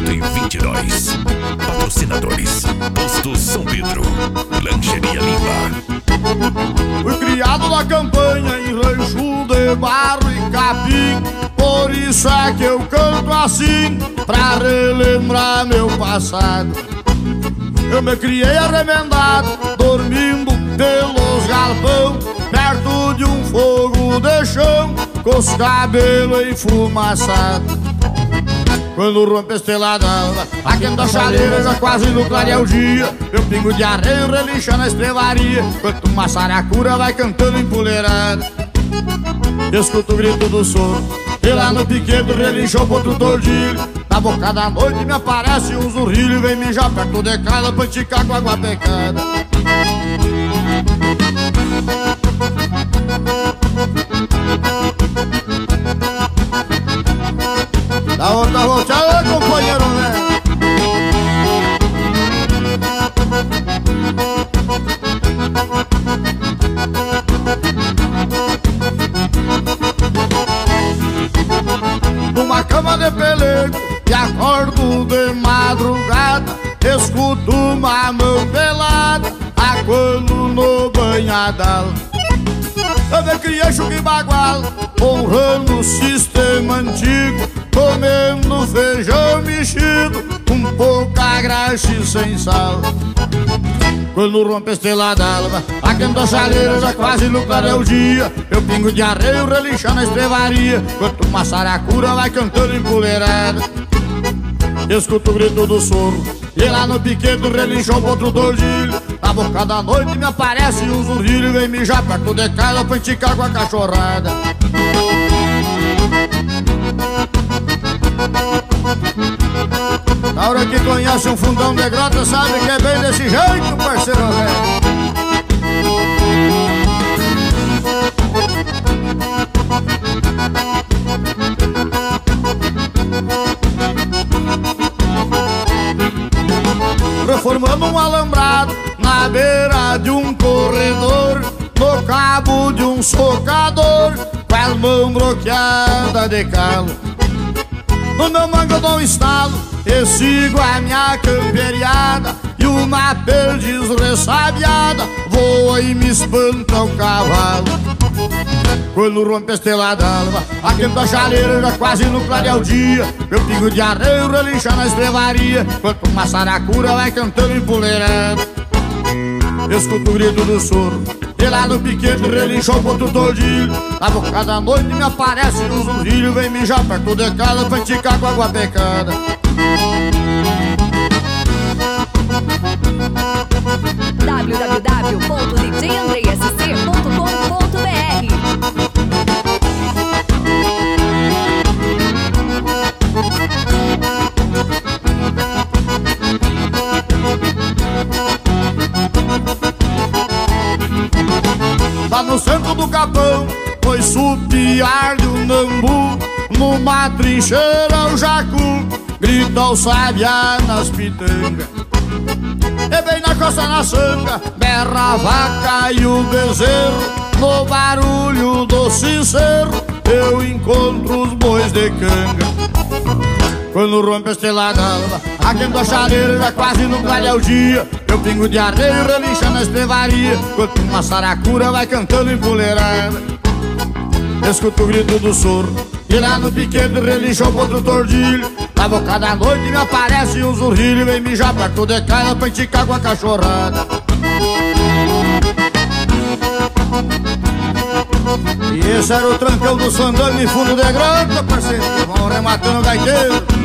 122. Patrocinadores: Posto São Pedro, Lancheria Lima. Fui criado na campanha em rancho de barro e capim. Por isso é que eu canto assim, pra relembrar meu passado. Eu me criei arremendado, dormindo pelos galpão, perto de um fogo de chão, com os cabelos enfumaçados. Quando rompe a estrelada alva, aquenta a chaleira, já quase no clarear o dia. Meu pingo de arreio relincha na estrevaria, enquanto uma saracura vai cantando empoleirada. Escuto o grito do soro, e lá no piquete relincha o potro tordilho. Na boca da noite me aparece um zurrilho, vem mijar perto de casa pra enticar com água pecada. Da outra volteada, companheiro, né? Numa cama de pelego e acordo de madrugada, escuto uma mão pelada aguando no banhadal. Eu me criei chuca e bagual, honrando o sistema antigo, comendo feijão mexido, com pouca graxa e sem sal. Quando rompe a estrela d'alva, aquenta a chaleira, já quase no clarear o dia. Eu pingo de arreio relincha na estrevaria, enquanto uma saracura vai cantando empoleirada. Escuto o grito do soro, e lá no piquete relincha o potro tordilho. Na boca da noite me aparece um zurrilho, vem mijar perto de casa pra enticar com a cachorrada. Na hora que conhece um fundão de grota, sabe que é bem desse jeito, parceiro velho. Reformando um alambrado na beira de um corredor, no cabo de um socador, com as mãos bloqueadas de calo. No meu mango eu dou um estalo e sigo a minha camperiada, e uma perdiz ressabiada voa e me espanta o cavalo. Quando rompe a estrela d'alva, aquenta a chaleira, já quase no clarear o dia. Meu pingo de arreio relincha na estrevaria, enquanto uma saracura vai cantando empoleirada. Escuto o grito do soro, e lá no piquete relincha o potro tordilho. Na boca da noite me aparece um zurrilho, vem mijar perto de casa pra enticar com água pecada. www.djandreasc.com.br. Lá no centro do capão, foi supiar de um nambu, numa trincheira o jacu grita o sabiá nas pitangas. E bem na costa na sanga, berra a vaca e o bezerro, no barulho do sincero eu encontro os bois de canga. Quando rompe a estrela d'alva, aquenta a chaleira, já quase no clarear o dia. Eu pingo de arreio relincha na estrevaria, enquanto uma saracura vai cantando empoleirada. Escuto o grito do soro, e lá no piquete relincha o potro tordilho. Na boca da noite me aparece um zurrilho, vem mijar perto de casa pra enticar com a cachorrada. E esse era o trancão do sandango em fundo de grota, parceiro. Vão rematando o gaiteiro.